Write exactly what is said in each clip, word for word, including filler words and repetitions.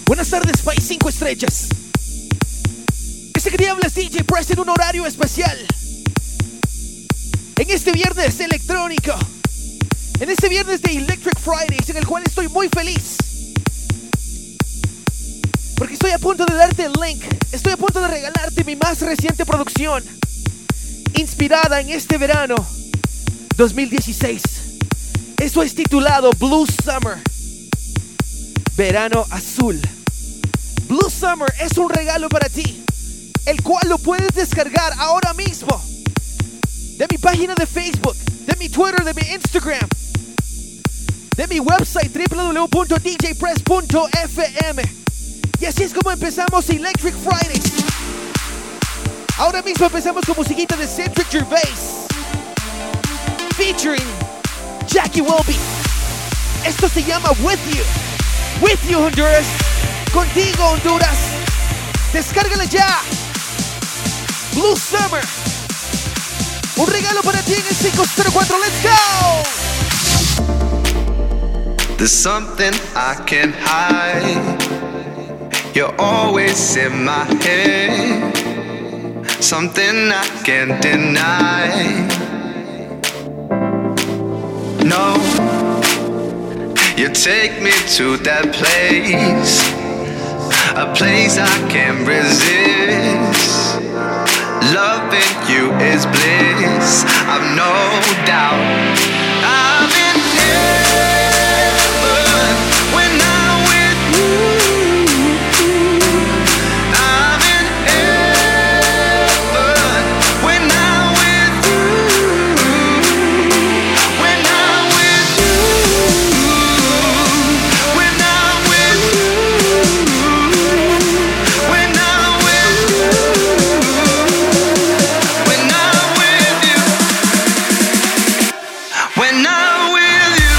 Buenas tardes, país cinco estrellas. Este que te habla es D J Press en un horario especial. En este viernes electrónico. En este viernes de Electric Fridays, en el cual estoy muy feliz. Porque estoy a punto de darte el link. Estoy a punto de regalarte mi más reciente producción, inspirada en este verano dos mil dieciséis. Eso es titulado Blue Summer, Verano Azul. Blue Summer es un regalo para ti, el cual lo puedes descargar ahora mismo de mi página de Facebook, de mi Twitter, de mi Instagram, de mi website w w w punto d j press punto f m. Y así es como empezamos Electric Fridays. Ahora mismo empezamos con musiquita de Cedric Gervais featuring Jackie Welby. Esto se llama With You. With You, Honduras. Contigo, Honduras. Descárgala ya. Blue Summer. Un regalo para ti en el cinco cero cuatro. Let's go. There's something I can't hide. You're always in my head. Something I can't deny. No, you take me to that place, a place I can't resist. Loving you is bliss, I've no doubt. I'm in heaven when I'm with you. I'm in heaven when I'm with you. When I'm with you. When I'm with you. When I'm with you. When I'm with you. When I'm with you.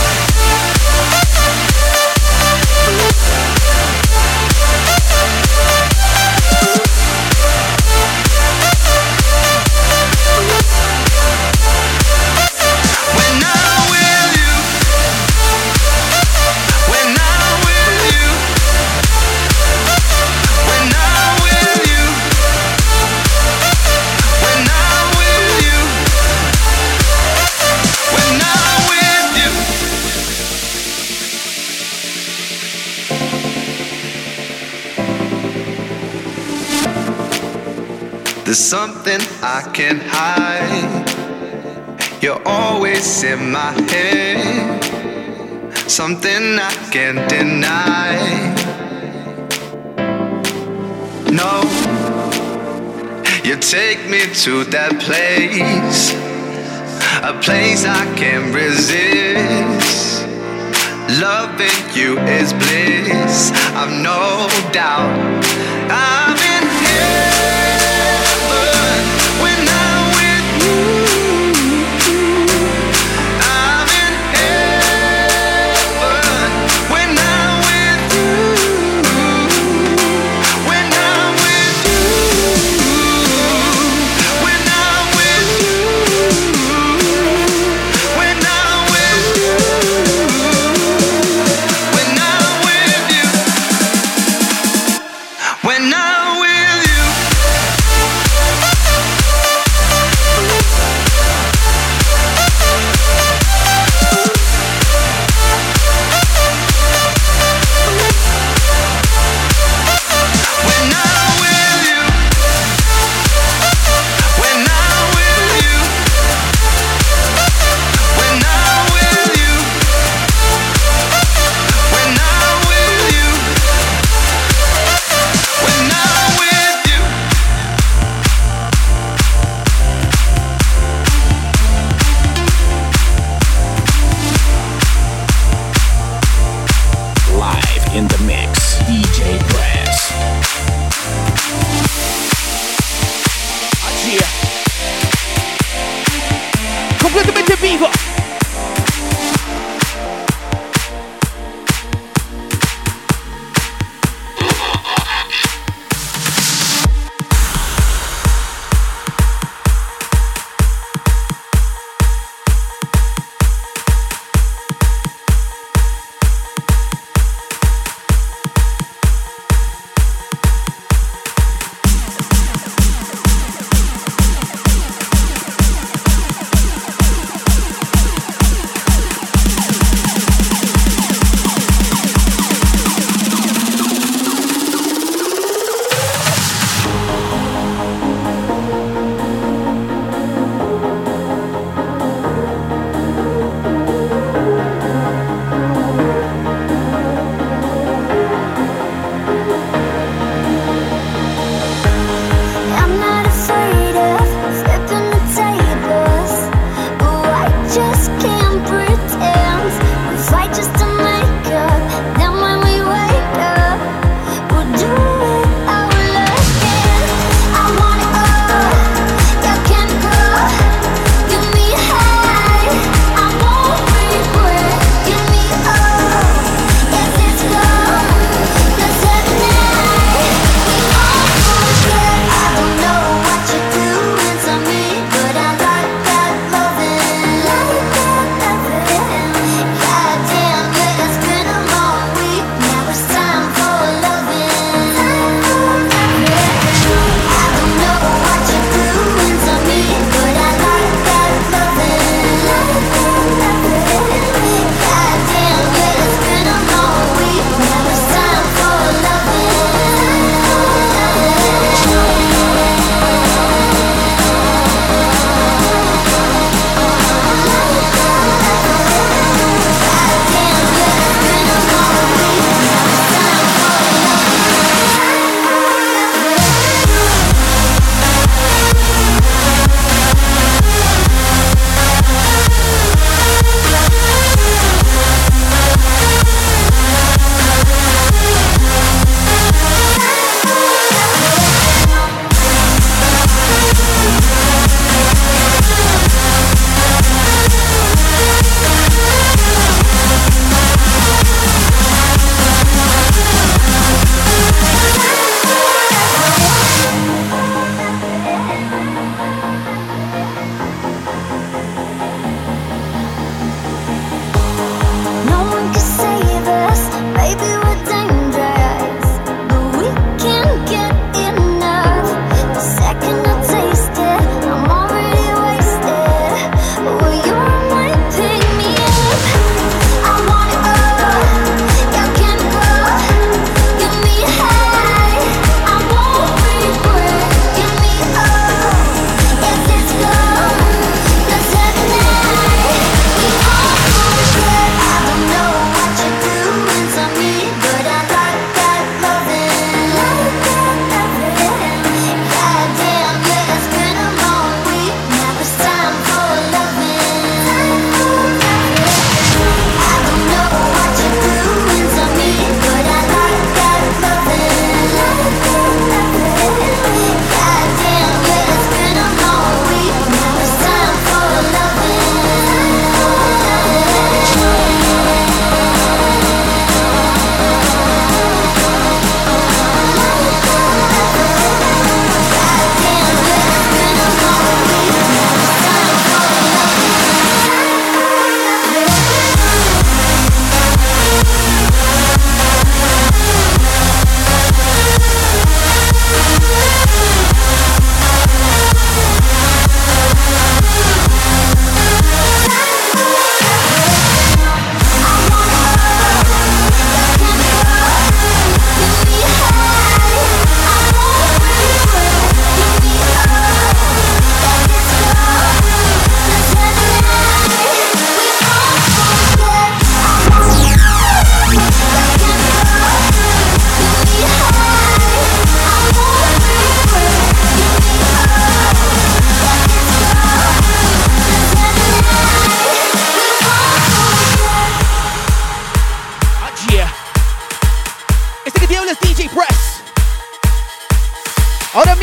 When I'm with you. When I'm with you. When I'm with you. When I'm with you. When I'm with you. There's something I can't hide. You're always in my head. Something I can't deny. No, you take me to that place, a place I can't resist. Loving you is bliss, I've no doubt. I'm in heaven when I'm with you. I'm in heaven when I'm with you. When I'm with you. When I'm with you. When I'm with you. When I'm with you. When I'm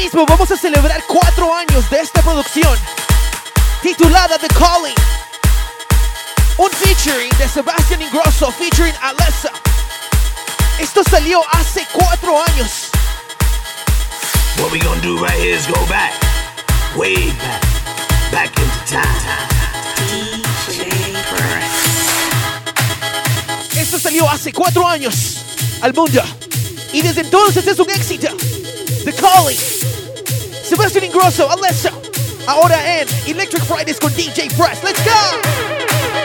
mismo vamos a celebrar cuatro años de esta producción titulada The Calling. Un featuring de Sebastian Ingrosso featuring Alessa. Esto salió hace cuatro años. What we gonna do right here is go back, way back, back into time. D J Press. Esto salió hace cuatro años al mundo y desde entonces es un éxito. The Calling, Sebastian Ingrosso, Alessa. Ahora en Electric Fridays con D J Press. Let's go.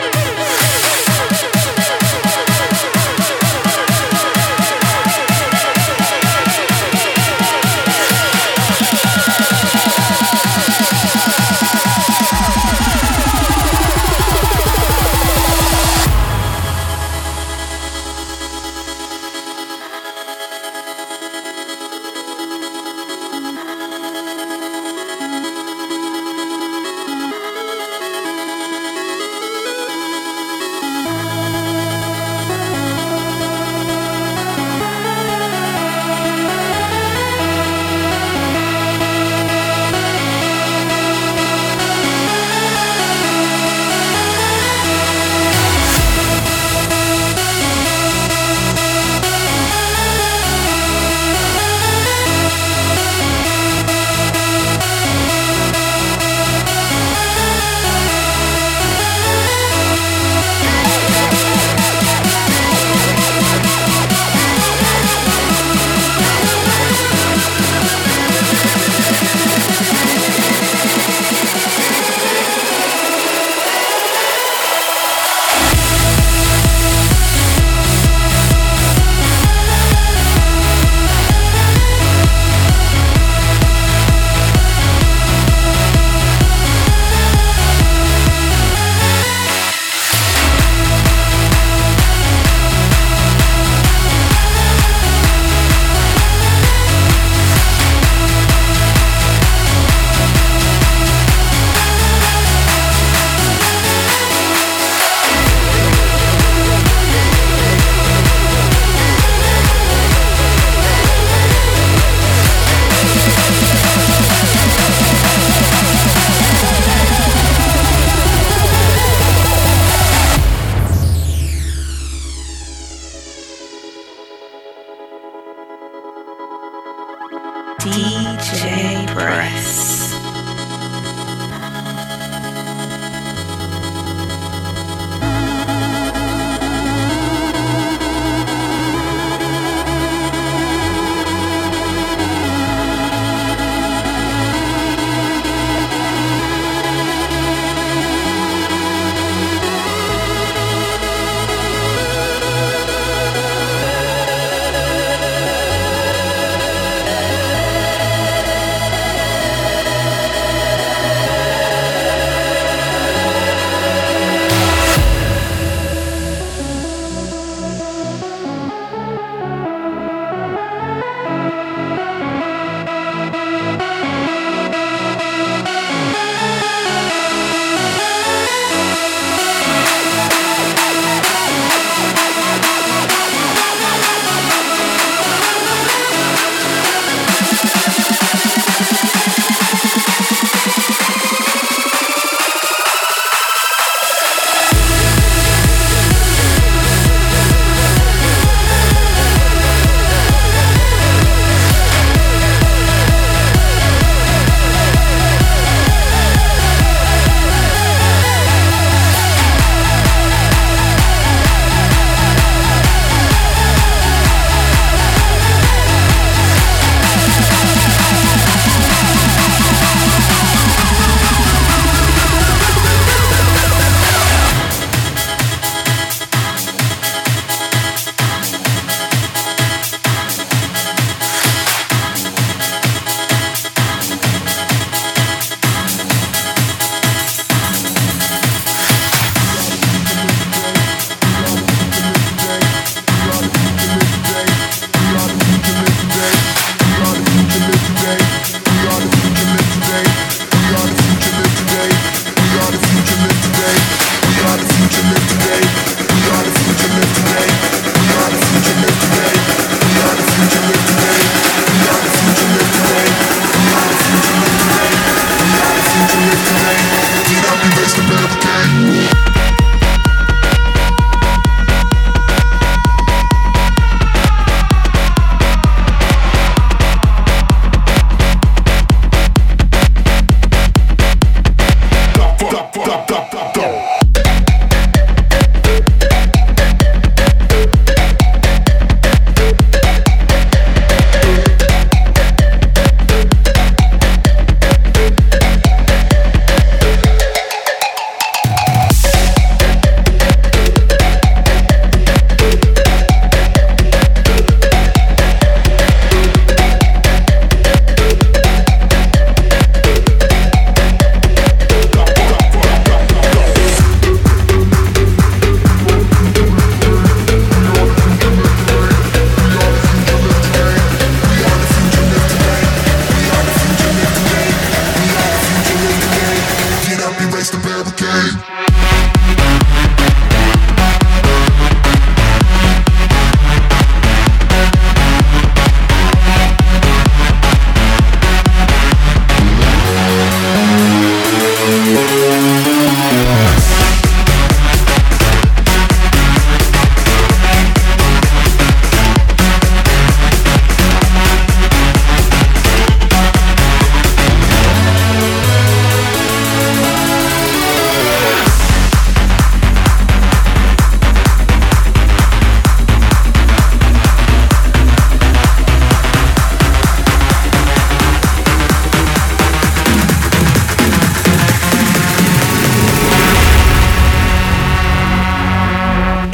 D J Press.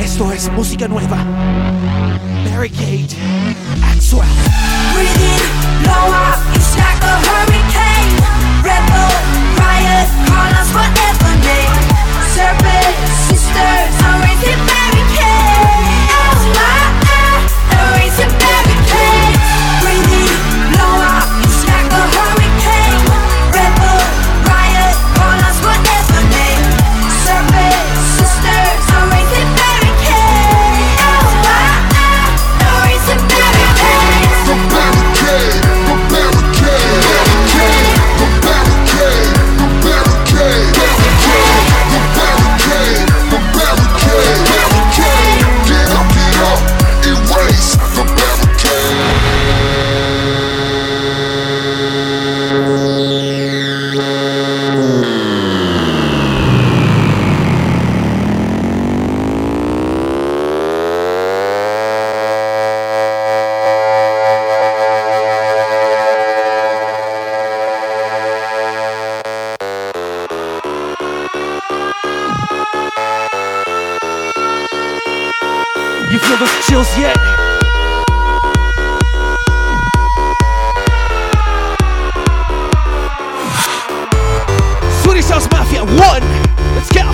Esto es música nueva. Barricade, Axwell. Breathe in, blow out, it's like a hurricane. Rebel, riot, call us whatever name. Serpent, sisters, I'm raising barricades. Oh, ah, ah, I'm raising barricades. Breathe in, blow out, it's like a hurricane. Rebel, riot, call us whatever name. Serpent, sisters, I'm raising barricades. Oh, ah, ah, I'm raising barricades. The barricade, the barricade, barricade, the barricade, the barricade, barricade, the barricade, the barricade, barricade. Get up, get up, erase the barricade. You feel those chills yet? Swedish House Mafia, one. Let's go.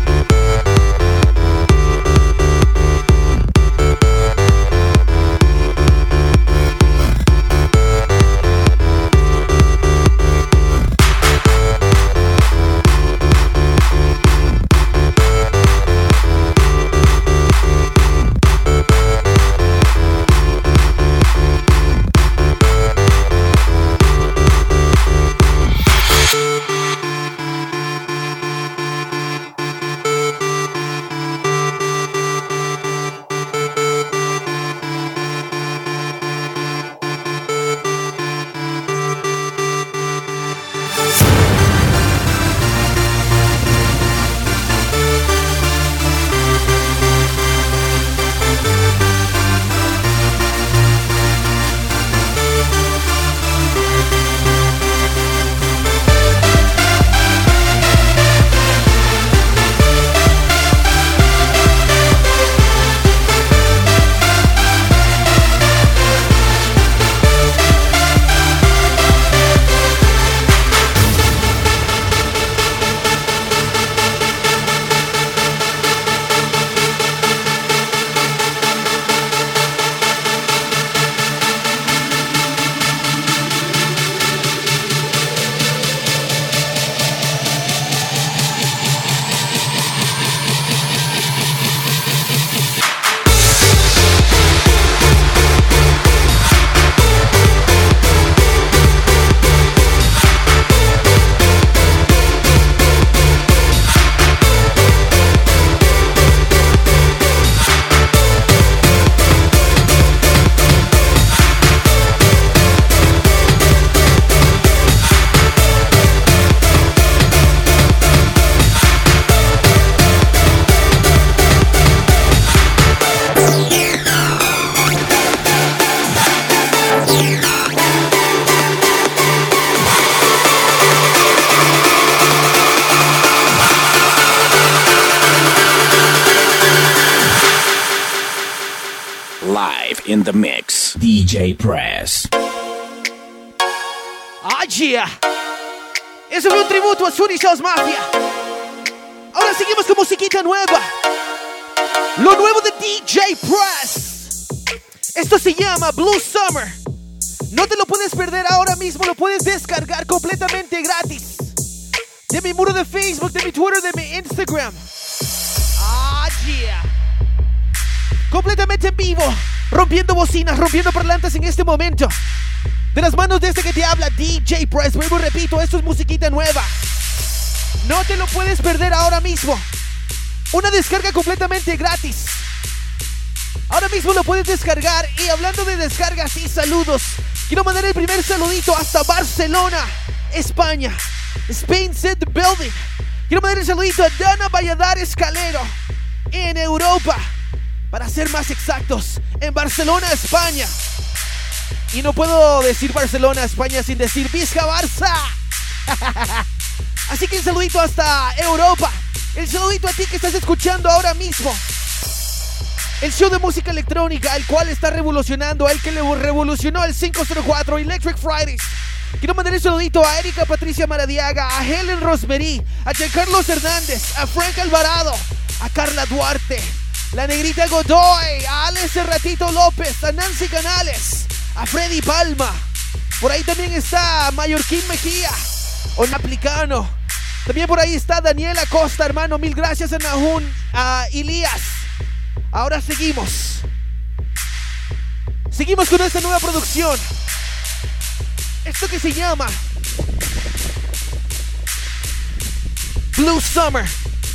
In the mix, D J Press. Ah, yeah. Eso fue un tributo a Swedish House Mafia. Ahora seguimos con musiquita nueva. Lo nuevo de D J Press. Esto se llama Blue Summer. No te lo puedes perder ahora mismo. Lo puedes descargar completamente gratis. De mi muro de Facebook, de mi Twitter, de mi Instagram. Ah, yeah. Completamente en vivo. Rompiendo bocinas, rompiendo parlantes en este momento. De las manos de este que te habla, D J Press. Vuelvo y repito, esto es musiquita nueva. No te lo puedes perder ahora mismo. Una descarga completamente gratis. Ahora mismo lo puedes descargar. Y hablando de descargas y saludos, quiero mandar el primer saludito hasta Barcelona, España. Spain set the building. Quiero mandar el saludito a Dana Valladares Calero en Europa. Para ser más exactos, en Barcelona, España. Y no puedo decir Barcelona, España sin decir Vizca Barça. Así que el saludito hasta Europa. El saludito a ti que estás escuchando ahora mismo. El show de música electrónica, el cual está revolucionando, el que le revolucionó el cinco cero cuatro Electric Fridays. Quiero mandar un saludito a Erika Patricia Maradiaga, a Helen Rosemary, a Giancarlos Hernández, a Frank Alvarado, a Carla Duarte, la Negrita Godoy, a Alex Ratito López, a Nancy Canales, a Freddy Palma. Por ahí también está Mallorquín Mejía, Onaplicano. También por ahí está Daniela Costa, hermano. Mil gracias a Nahun, a Elías. Ahora seguimos. Seguimos con esta nueva producción. Esto que se llama Blue Summer.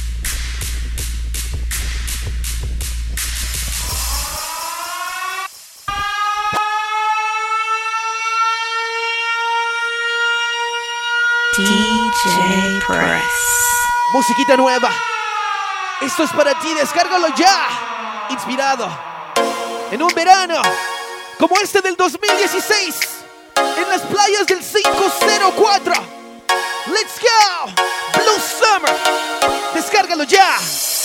D J Press. Musiquita nueva. Esto es para ti, descárgalo ya. Inspirado en un verano como este del dos mil dieciséis, en las playas del cinco cero cuatro. Let's go. Blue Summer. Descárgalo ya.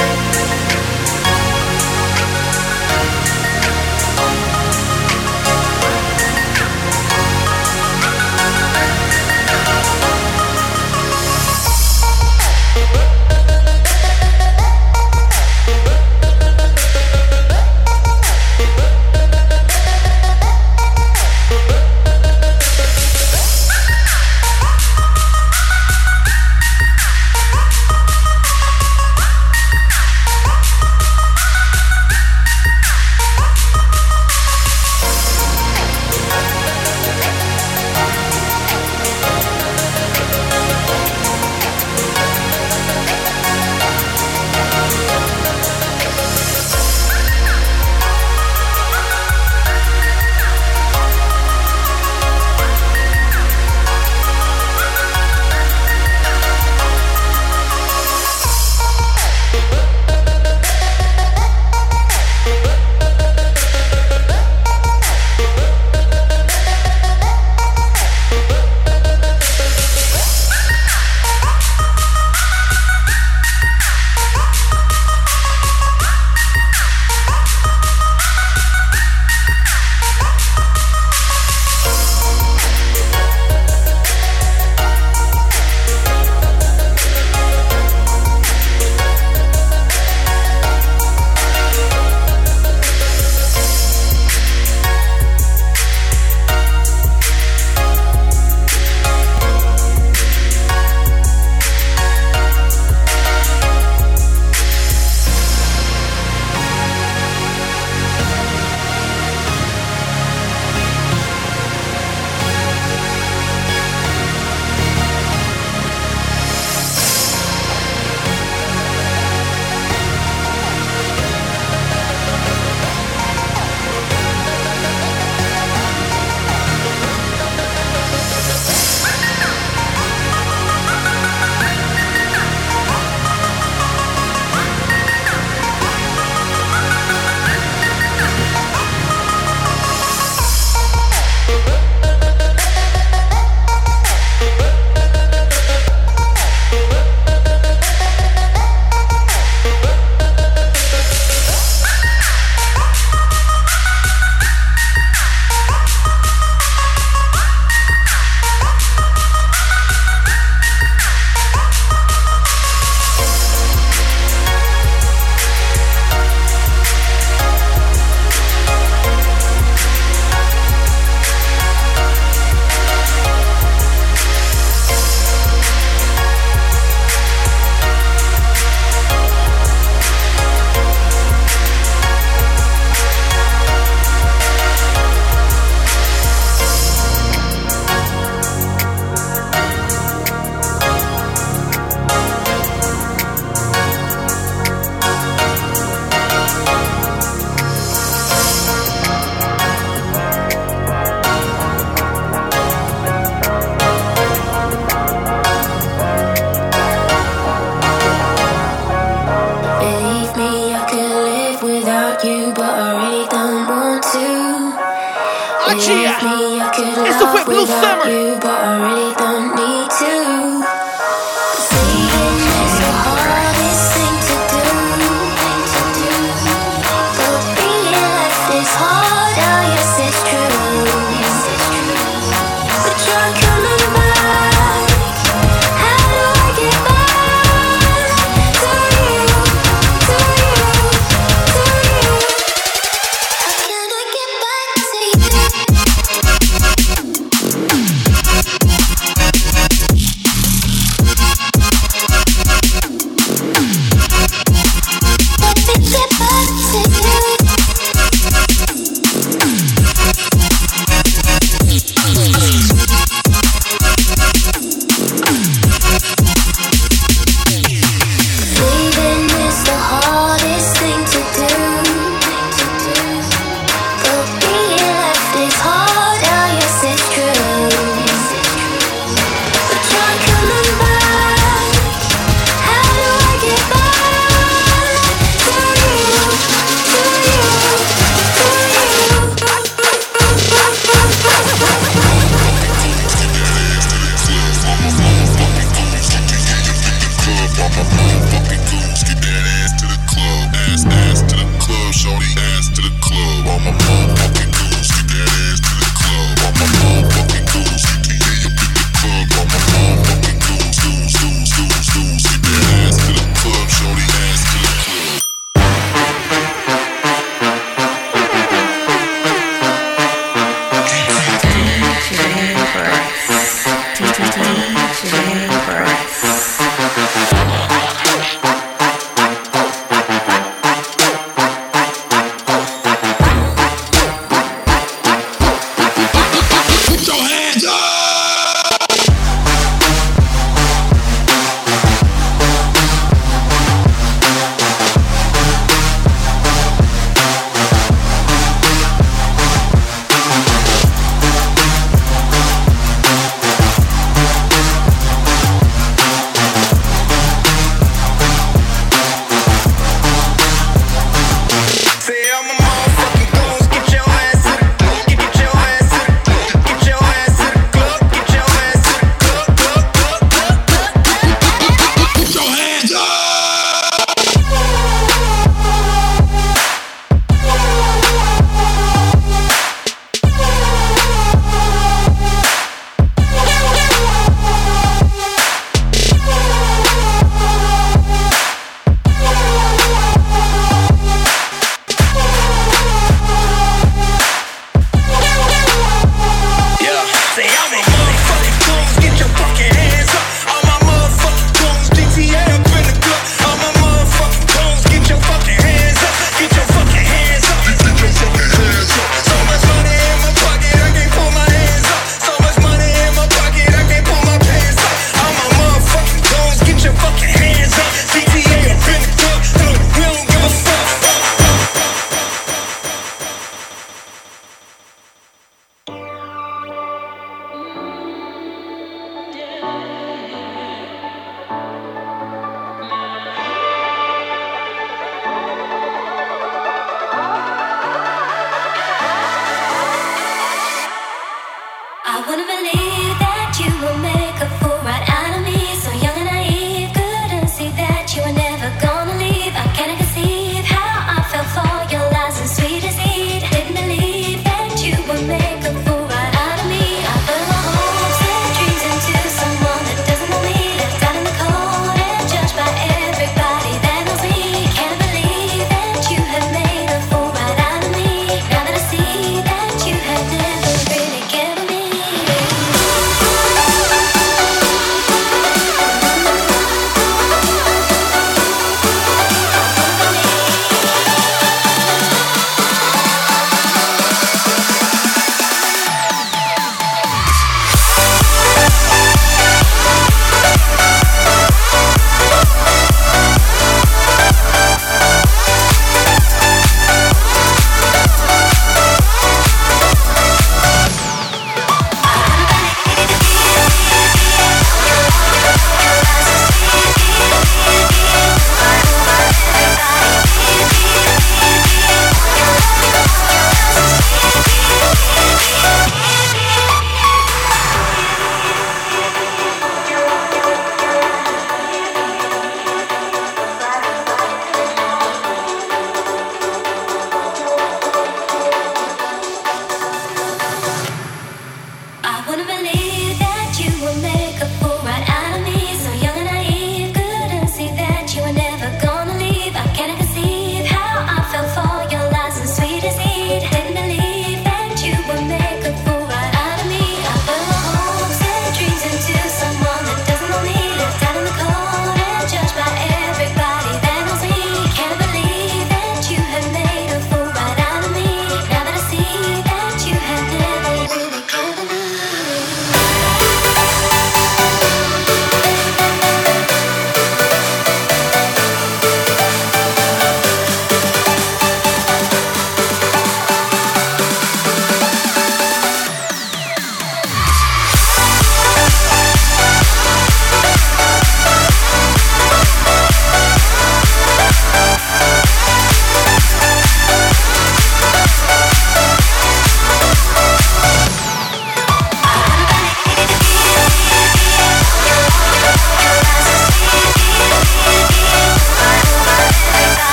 Esto fue Blue Summer.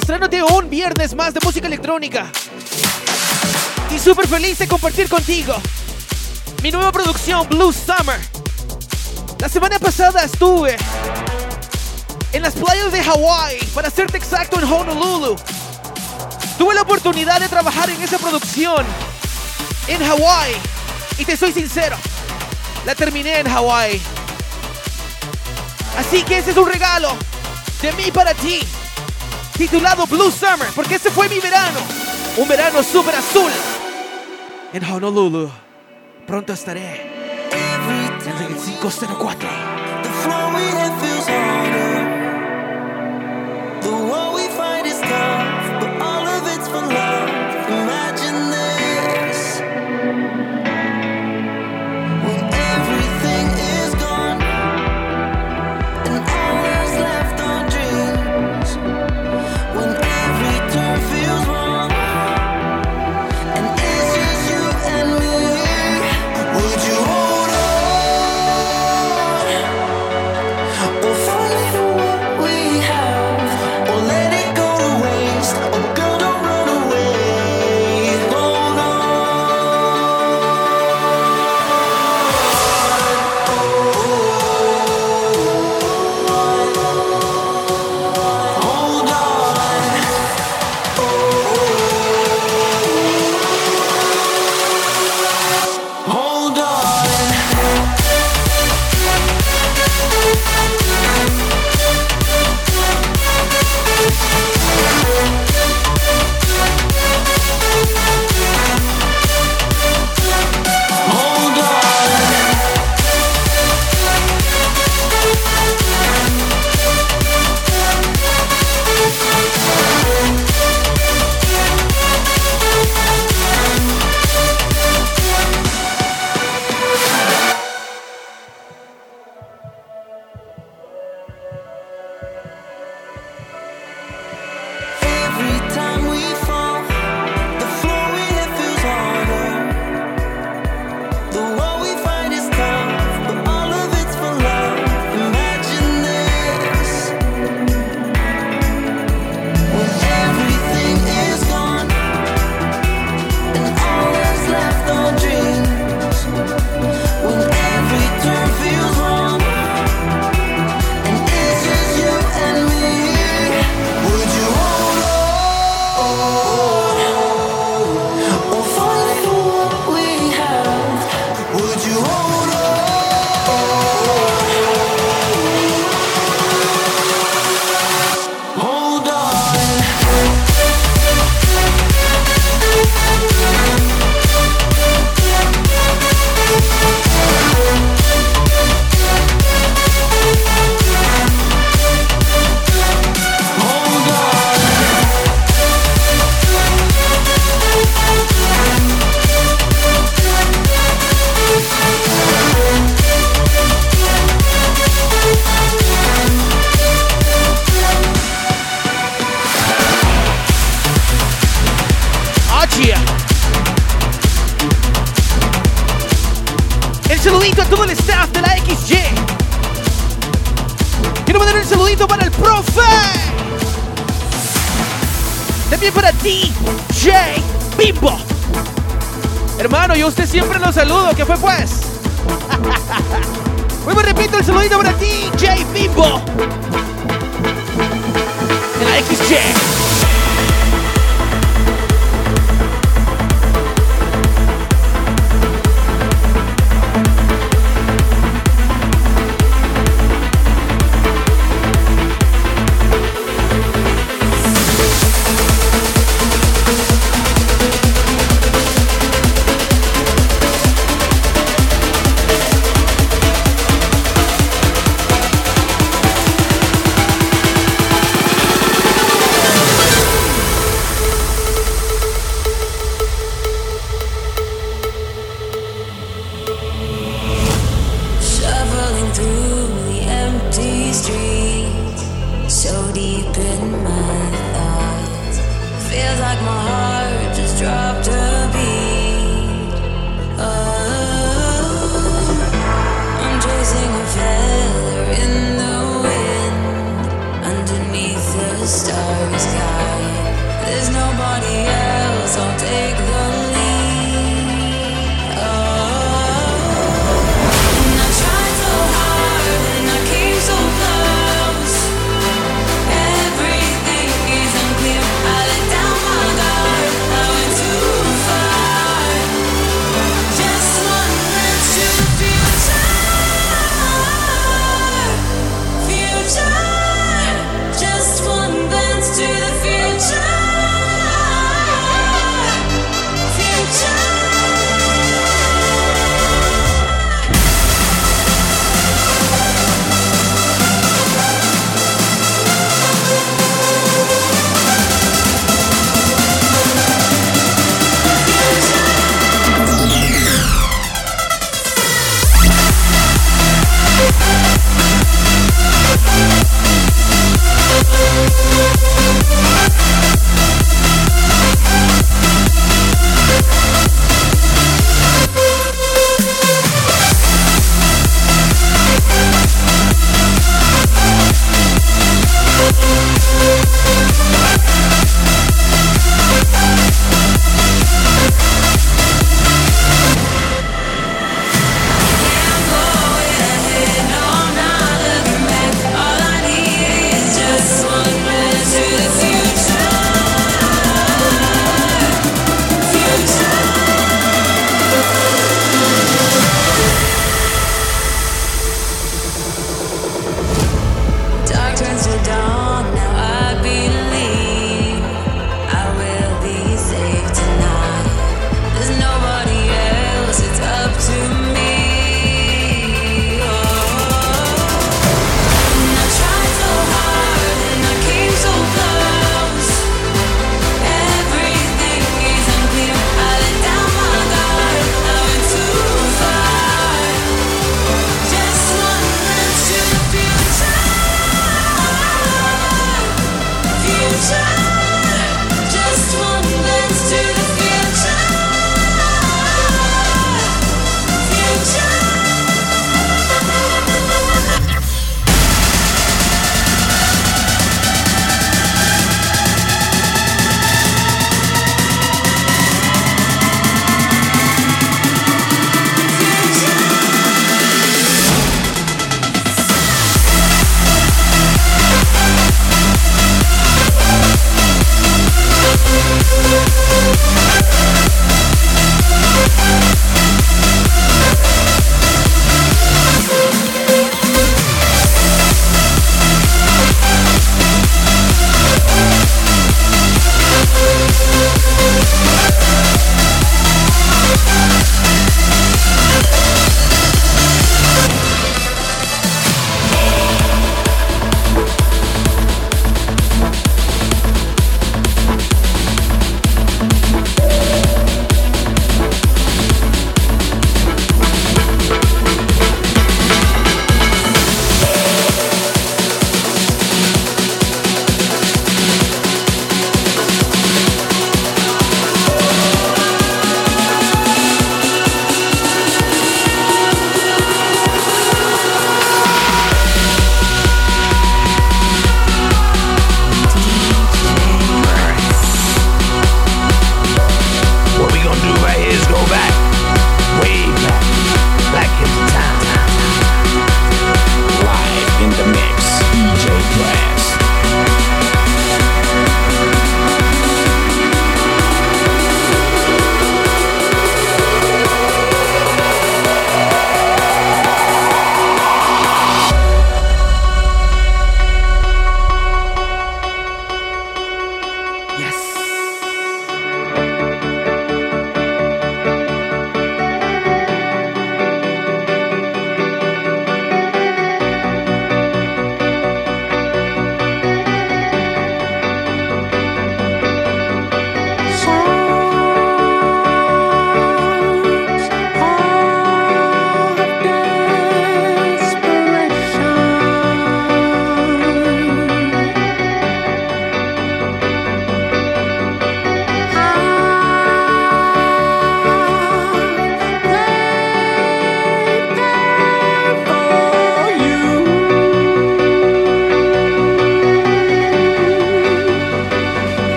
estrenándote un viernes más de música electrónica. Y súper feliz de compartir contigo mi nueva producción, Blue Summer. La semana pasada estuve en las playas de Hawái, para serte exacto, en Honolulu. Tuve la oportunidad de trabajar en esa producción en Hawái. Y te soy sincero, la terminé en Hawái. Así que ese es un regalo de mí para ti, titulado Blue Summer, porque ese fue mi verano. Un verano súper azul en Honolulu. Pronto estaré en el cinco cero cuatro. The flow we hit feels harder. The war we fight is tough, but all of it's for love. Imagine this. When everything is gone and all that's left are dreams. When every turn feels wrong and it's just you and me. Would you hold on? Or fight for what we have, or let it go to waste. Oh girl, don't run away. Hold on. Hold on. Hold on. Hold on. Every time we fall, the floor we hit feels harder. The war we fight is tough, but all of it's for love. Imagine this. When everything is gone and all that's left are dreams. When every turn feels wrong and it's just you and me. Would you hold on or fight for what we have? Would you hold on? Hold on. Hold Achia. El saludito a todo el staff de la X Y. Quiero mandar un saludito para el profe. También para D J Bimbo. Hermano, yo a usted siempre lo saludo. ¿Qué fue pues? Vuelvo, repito, el saludito para D J Bimbo de la X Y.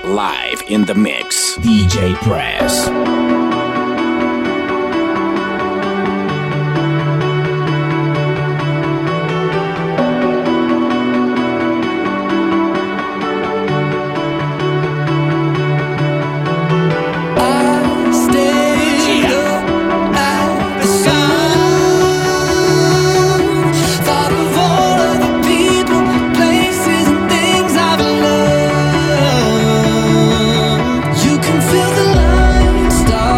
live in the mix. D J Press. You can feel the light start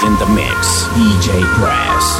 In the mix, D J Press.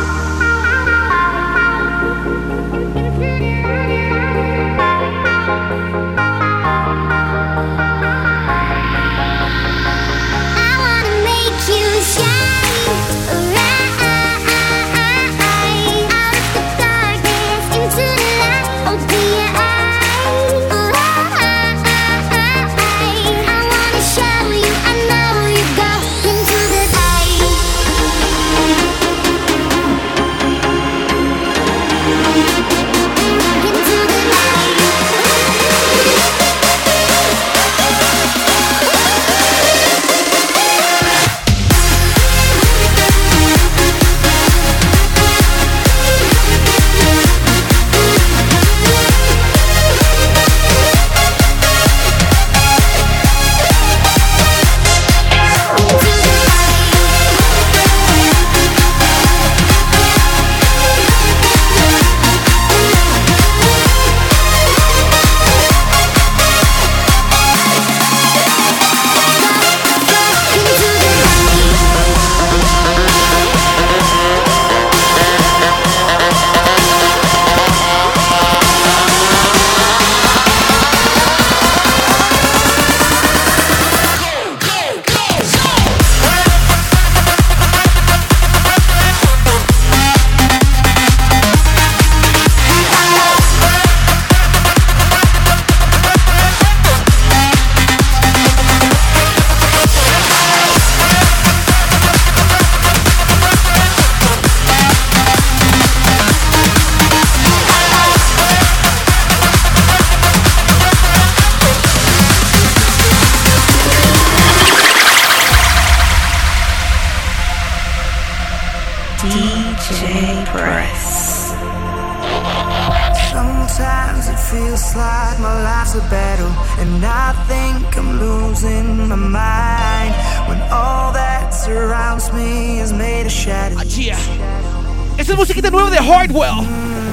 Sometimes it feels like my life's a battle, and I think I'm losing my mind when all that surrounds me is made of shadows. Ah, yeah. Esta es musiquita nueva de Hardwell,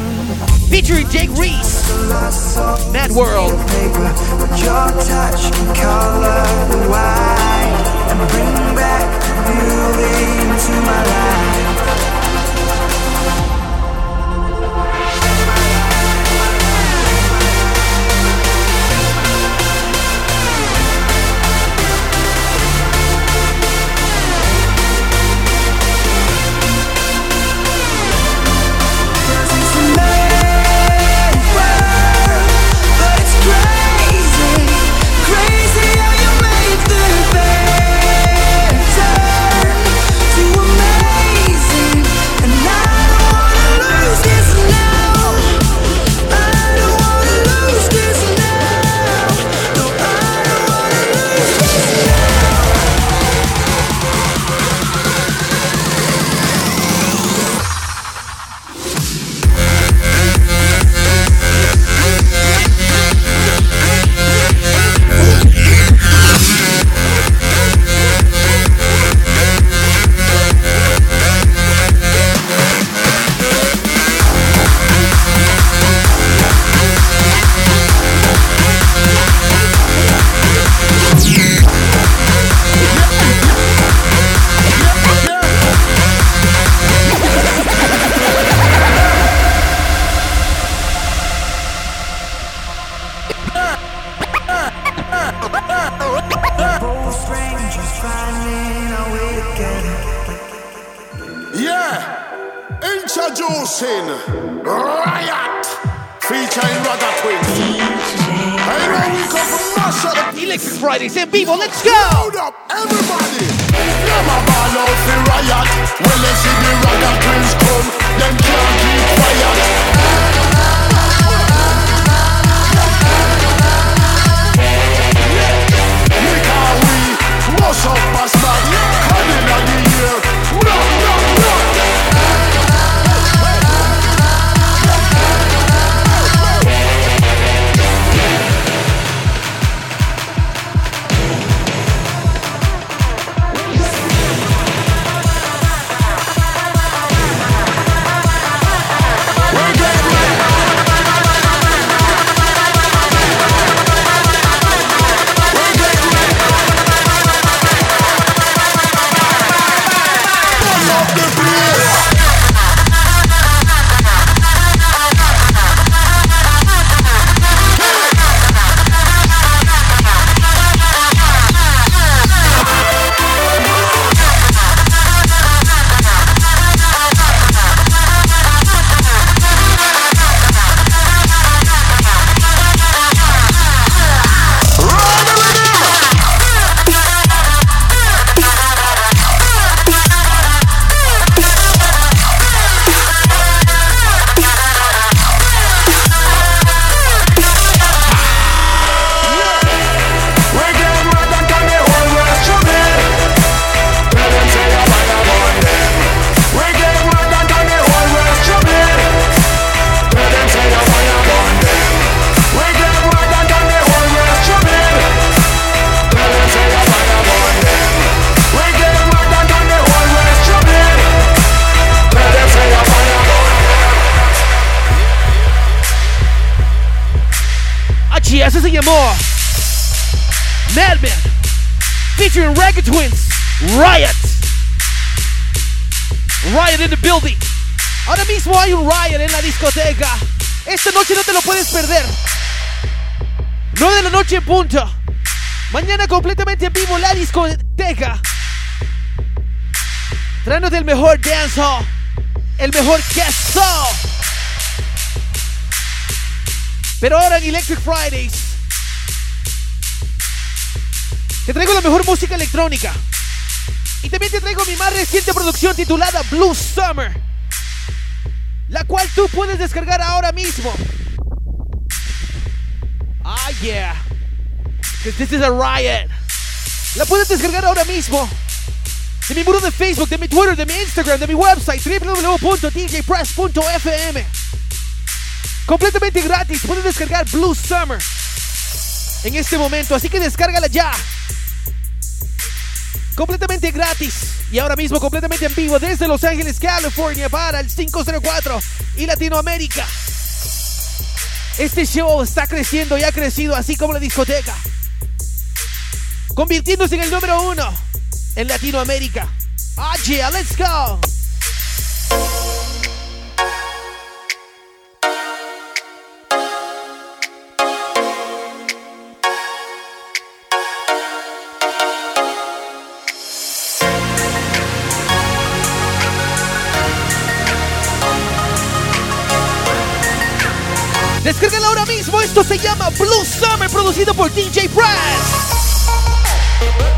featuring Jake Reese. Mad World. But your touch can color the white and bring back beauty into my life. Electric Fridays en vivo, let's go! Hold up, everybody! Them a ball out for riot. When they see the Ragga Twins come, them can't keep quiet. Make our we wash up past back. Coming on the year. No, no, no! Eso se llamó Madman, featuring Ragged Twins, Riot. Riot in the building. Ahora mismo hay un Riot en la discoteca. Esta noche no te lo puedes perder. nueve de la noche en punto. Mañana completamente en vivo la discoteca. Tranos del mejor dancehall, el mejor queso. Pero ahora en Electric Fridays te traigo la mejor música electrónica. Y también te traigo mi más reciente producción titulada Blue Summer, la cual tú puedes descargar ahora mismo. Ah, yeah. Because this is a riot. La puedes descargar ahora mismo de mi muro de Facebook, de mi Twitter, de mi Instagram, de mi website w w w punto d j press punto f m. Completamente gratis. Puedes descargar Blue Summer en este momento, así que descárgala ya. Completamente gratis. Y ahora mismo completamente en vivo desde Los Ángeles, California, para el cinco cero cuatro y Latinoamérica. Este show está creciendo y ha crecido así como la discoteca, convirtiéndose en el número uno en Latinoamérica. Ah, yeah, let's go. Descárgala ahora mismo. Esto se llama Blue Summer, producido por D J Press.